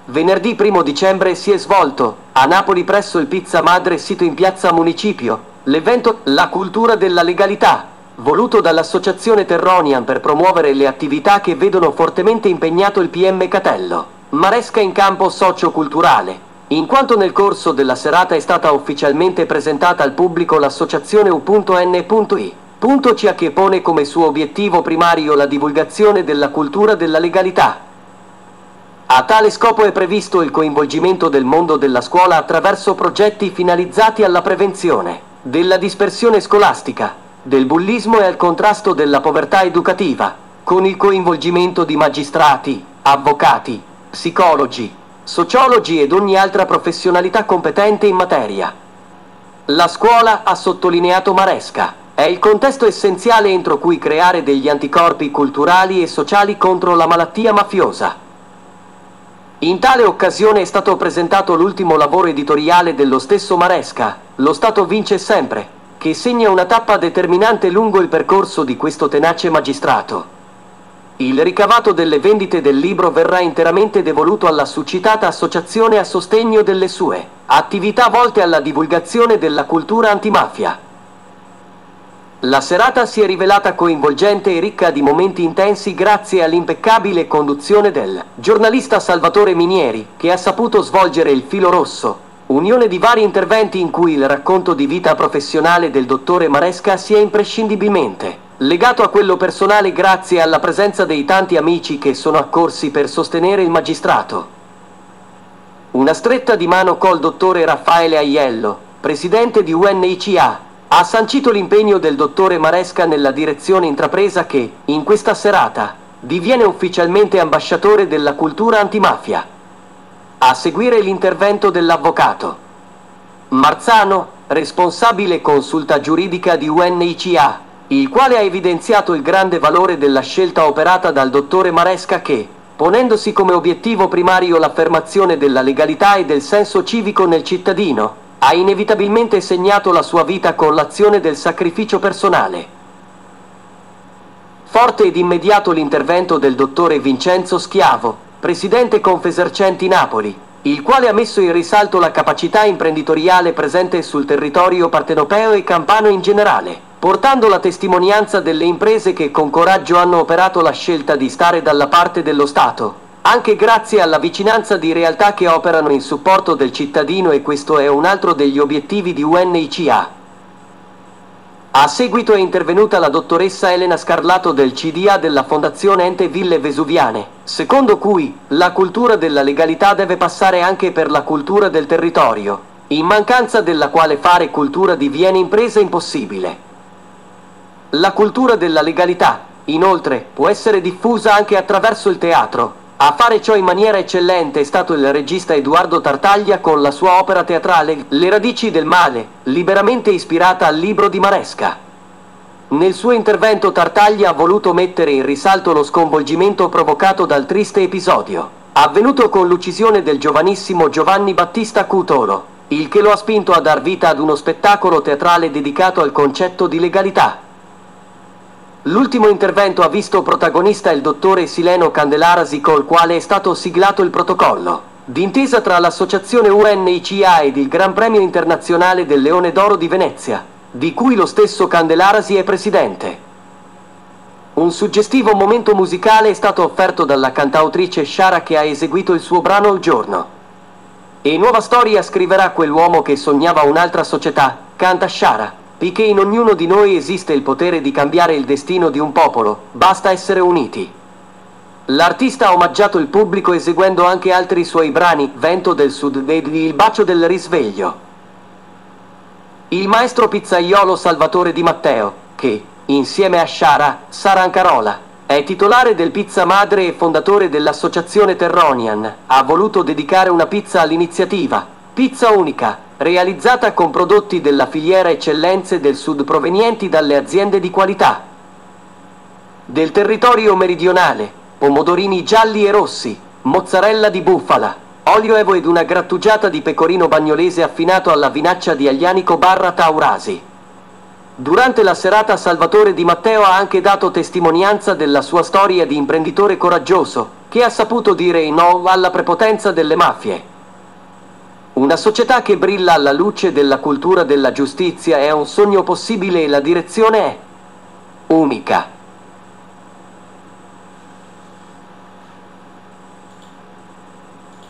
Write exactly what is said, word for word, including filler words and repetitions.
Venerdì primo dicembre si è svolto, a Napoli presso il Pizza Madre sito in piazza Municipio, l'evento La cultura della legalità, voluto dall'associazione Terronian per promuovere le attività che vedono fortemente impegnato il P M Catello. Maresca in campo socio-culturale, in quanto nel corso della serata è stata ufficialmente presentata al pubblico l'associazione U N I C A che pone come suo obiettivo primario la divulgazione della cultura della legalità. A tale scopo è previsto il coinvolgimento del mondo della scuola attraverso progetti finalizzati alla prevenzione della dispersione scolastica, del bullismo e al contrasto della povertà educativa, con il coinvolgimento di magistrati, avvocati, psicologi, sociologi ed ogni altra professionalità competente in materia. La scuola, ha sottolineato Maresca, è il contesto essenziale entro cui creare degli anticorpi culturali e sociali contro la malattia mafiosa. In tale occasione è stato presentato l'ultimo lavoro editoriale dello stesso Maresca, Lo Stato vince sempre, che segna una tappa determinante lungo il percorso di questo tenace magistrato. Il ricavato delle vendite del libro verrà interamente devoluto alla succitata associazione a sostegno delle sue attività volte alla divulgazione della cultura antimafia. La serata si è rivelata coinvolgente e ricca di momenti intensi grazie all'impeccabile conduzione del giornalista Salvatore Minieri, che ha saputo svolgere il filo rosso, unione di vari interventi in cui il racconto di vita professionale del dottore Maresca si è imprescindibilmente legato a quello personale grazie alla presenza dei tanti amici che sono accorsi per sostenere il magistrato. Una stretta di mano col dottore Raffaele Aiello, presidente di U N I C A, ha sancito l'impegno del dottore Maresca nella direzione intrapresa che, in questa serata, diviene ufficialmente ambasciatore della cultura antimafia. A seguire l'intervento dell'avvocato Marzano, responsabile consulta giuridica di U N I C A, il quale ha evidenziato il grande valore della scelta operata dal dottore Maresca che, ponendosi come obiettivo primario l'affermazione della legalità e del senso civico nel cittadino, ha inevitabilmente segnato la sua vita con l'azione del sacrificio personale. Forte ed immediato l'intervento del dottore Vincenzo Schiavo, presidente Confesercenti Napoli, il quale ha messo in risalto la capacità imprenditoriale presente sul territorio partenopeo e campano in generale, portando la testimonianza delle imprese che con coraggio hanno operato la scelta di stare dalla parte dello Stato, anche grazie alla vicinanza di realtà che operano in supporto del cittadino, e questo è un altro degli obiettivi di U N I C A. A seguito è intervenuta la dottoressa Elena Scarlato del C D A della Fondazione Ente Ville Vesuviane, secondo cui la cultura della legalità deve passare anche per la cultura del territorio, in mancanza della quale fare cultura diviene impresa impossibile. La cultura della legalità, inoltre, può essere diffusa anche attraverso il teatro. A fare ciò in maniera eccellente è stato il regista Edoardo Tartaglia con la sua opera teatrale Le radici del male, liberamente ispirata al libro di Maresca. Nel suo intervento Tartaglia ha voluto mettere in risalto lo sconvolgimento provocato dal triste episodio avvenuto con l'uccisione del giovanissimo Giovanni Battista Cutolo, il che lo ha spinto a dar vita ad uno spettacolo teatrale dedicato al concetto di legalità. L'ultimo intervento ha visto protagonista il dottore Sileno Candelarasi, col quale è stato siglato il protocollo d'intesa tra l'associazione U N I C A ed il Gran Premio Internazionale del Leone d'Oro di Venezia, di cui lo stesso Candelarasi è presidente. Un suggestivo momento musicale è stato offerto dalla cantautrice Sciara, che ha eseguito il suo brano Il giorno. E nuova storia scriverà quell'uomo che sognava un'altra società, canta Sciara. Poiché in ognuno di noi esiste il potere di cambiare il destino di un popolo, basta essere uniti. L'artista ha omaggiato il pubblico eseguendo anche altri suoi brani, Vento del Sud ed Il bacio del risveglio. Il maestro pizzaiolo Salvatore Di Matteo, che, insieme a Sciara, Sarancarola, è titolare del Pizza Madre e fondatore dell'associazione Terronian, ha voluto dedicare una pizza all'iniziativa, Pizza Unica, realizzata con prodotti della filiera Eccellenze del Sud provenienti dalle aziende di qualità del territorio meridionale, pomodorini gialli e rossi, mozzarella di bufala, olio evo ed una grattugiata di pecorino bagnolese affinato alla vinaccia di Aglianico barra Taurasi. Durante la serata Salvatore Di Matteo ha anche dato testimonianza della sua storia di imprenditore coraggioso, che ha saputo dire no alla prepotenza delle mafie. Una società che brilla alla luce della cultura della giustizia è un sogno possibile e la direzione è unica.